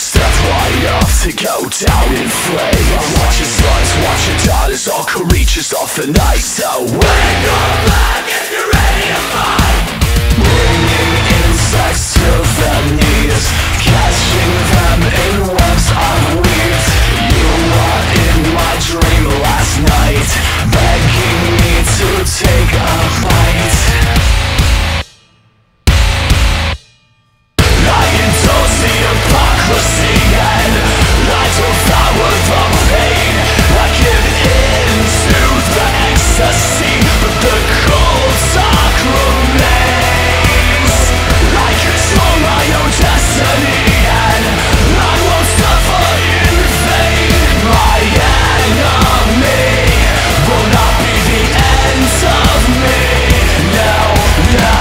step right up to go down in flames. Watch your sons, watch your daughters, all creatures of the night. So wake up back if you're ready to fight. Bringing insects to their knees, catching them in webs of weeds. You were in my dream last night, begging me to take a bite. I indulge the hypocrisy and I devour the pain. I give in to the ecstasy, but the cold dark remains. I control my own destiny and I won't suffer in vain. My enemy will not be the end of me. No, no.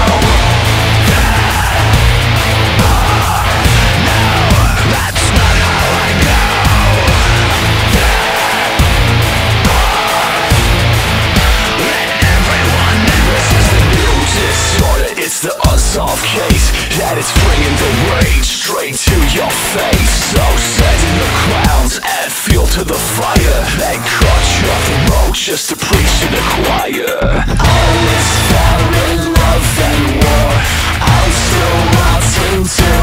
It's the unsolved case, and it's bringing the rage straight to your face. So send in the crowns and feel to the fire, and cut your throat just to preach to the choir. All is found in love and war, I'm still rotten to